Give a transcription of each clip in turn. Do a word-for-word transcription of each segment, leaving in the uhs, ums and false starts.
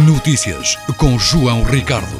Notícias com João Ricardo.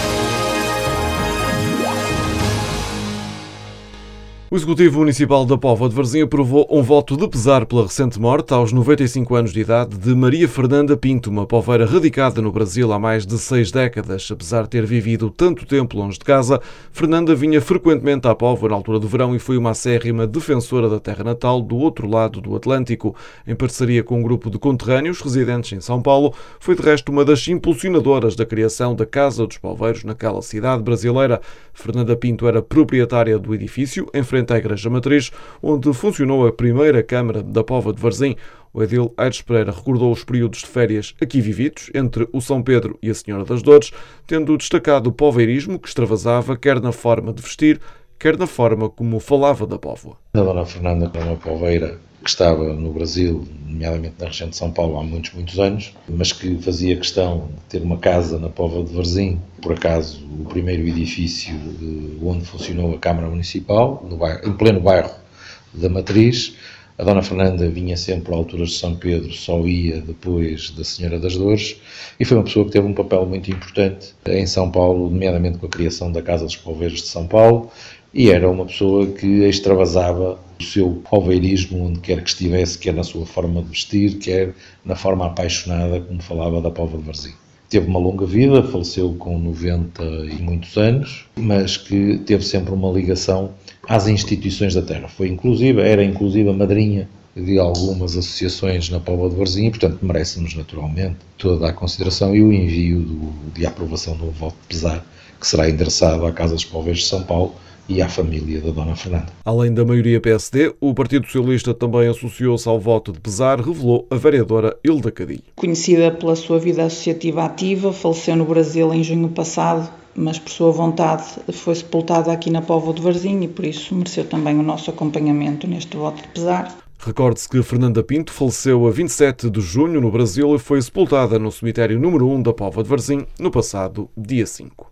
O Executivo Municipal da Póvoa de Varzim aprovou um voto de pesar pela recente morte, aos noventa e cinco anos de idade, de Maria Fernanda Pinto, uma poveira radicada no Brasil há mais de seis décadas. Apesar de ter vivido tanto tempo longe de casa, Fernanda vinha frequentemente à Póvoa na altura do verão e foi uma acérrima defensora da terra natal do outro lado do Atlântico. Em parceria com um grupo de conterrâneos residentes em São Paulo, foi de resto uma das impulsionadoras da criação da Casa dos Poveiros naquela cidade brasileira. Fernanda Pinto era proprietária do edifício, em frente à Igreja Matriz, onde funcionou a primeira Câmara da Póvoa de Varzim. O edil Aires Pereira recordou os períodos de férias aqui vividos, entre o São Pedro e a Senhora das Dores, tendo destacado o poveirismo que extravasava quer na forma de vestir, quer na forma como falava da Póvoa. A Dona Fernanda era uma poveira que estava no Brasil, nomeadamente na região de São Paulo, há muitos, muitos anos, mas que fazia questão de ter uma casa na Póvoa de Varzim, por acaso o primeiro edifício onde funcionou a Câmara Municipal, no bairro, em pleno bairro da Matriz. A Dona Fernanda vinha sempre a alturas de São Pedro, só ia depois da Senhora das Dores, e foi uma pessoa que teve um papel muito importante em São Paulo, nomeadamente com a criação da Casa dos Poveiros de São Paulo, e era uma pessoa que extravasava o seu poveirismo onde quer que estivesse, quer na sua forma de vestir, quer na forma apaixonada como falava da Póvoa de Varzim. Teve uma longa vida, faleceu com noventa e muitos anos, mas que teve sempre uma ligação às instituições da terra. Foi inclusive, era inclusive a madrinha de algumas associações na Póvoa de Varzim e, portanto, merece-nos naturalmente toda a consideração e o envio do, de aprovação do voto de pesar, que será endereçado à Casa dos Poveiros de São Paulo e à família da Dona Fernanda. Além da maioria P S D, o Partido Socialista também associou-se ao voto de pesar, revelou a vereadora Hilda Cadilho. Conhecida pela sua vida associativa ativa, faleceu no Brasil em junho passado, mas por sua vontade foi sepultada aqui na Póvoa de Varzim e por isso mereceu também o nosso acompanhamento neste voto de pesar. Recorde-se que Fernanda Pinto faleceu a vinte e sete de junho no Brasil e foi sepultada no cemitério número um da Póvoa de Varzim no passado dia cinco.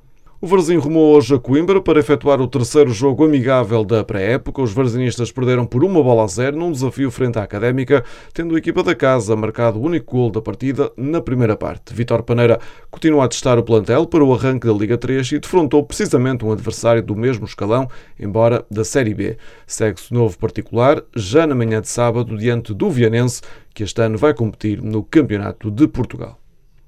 O Varzim rumou hoje a Coimbra para efetuar o terceiro jogo amigável da pré-época. Os varzinistas perderam por uma bola a zero num desafio frente à Académica, tendo a equipa da casa marcado o único golo da partida na primeira parte. Vítor Paneira continua a testar o plantel para o arranque da Liga três e defrontou precisamente um adversário do mesmo escalão, embora da Série B. Segue-se novo particular, já na manhã de sábado, diante do Vianense, que este ano vai competir no Campeonato de Portugal.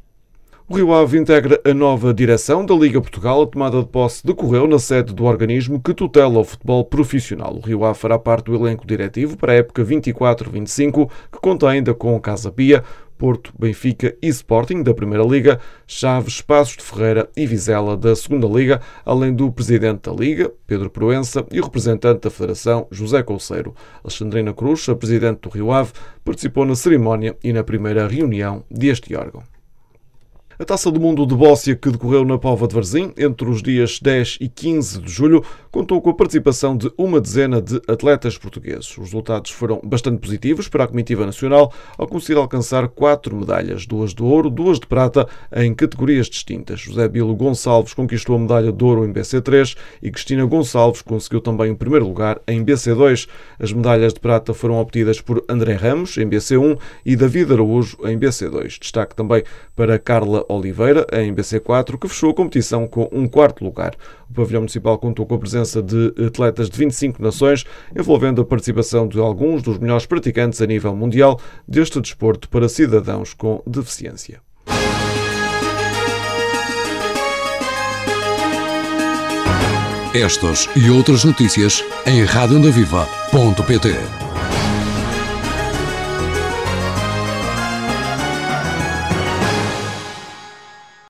O Rio Ave integra a nova direção da Liga Portugal. A tomada de posse decorreu na sede do organismo que tutela o futebol profissional. O Rio Ave fará parte do elenco diretivo para a época vinte e quatro vinte e cinco, que conta ainda com Casa Pia, Porto, Benfica e Sporting da Primeira Liga, Chaves, Passos de Ferreira e Vizela da Segunda Liga, além do presidente da Liga, Pedro Proença, e o representante da Federação, José Couceiro. Alexandrina Cruz, a presidente do Rio Ave, participou na cerimónia e na primeira reunião deste órgão. A Taça do Mundo de Bóssia, que decorreu na Póvoa de Varzim entre os dias dez e quinze de julho, contou com a participação de uma dezena de atletas portugueses. Os resultados foram bastante positivos para a comitiva nacional, ao conseguir alcançar quatro medalhas, duas de ouro, duas de prata, em categorias distintas. José Bilo Gonçalves conquistou a medalha de ouro em B C três e Cristina Gonçalves conseguiu também o primeiro lugar em B C dois. As medalhas de prata foram obtidas por André Ramos, em B C um, e David Araújo, em B C dois. Destaque também para Carla Oliveira, em B C quatro, que fechou a competição com um quarto lugar. O pavilhão municipal contou com a presença de atletas de vinte e cinco nações, envolvendo a participação de alguns dos melhores praticantes a nível mundial deste desporto para cidadãos com deficiência. Estas e outras notícias em rádio onda viva ponto pt.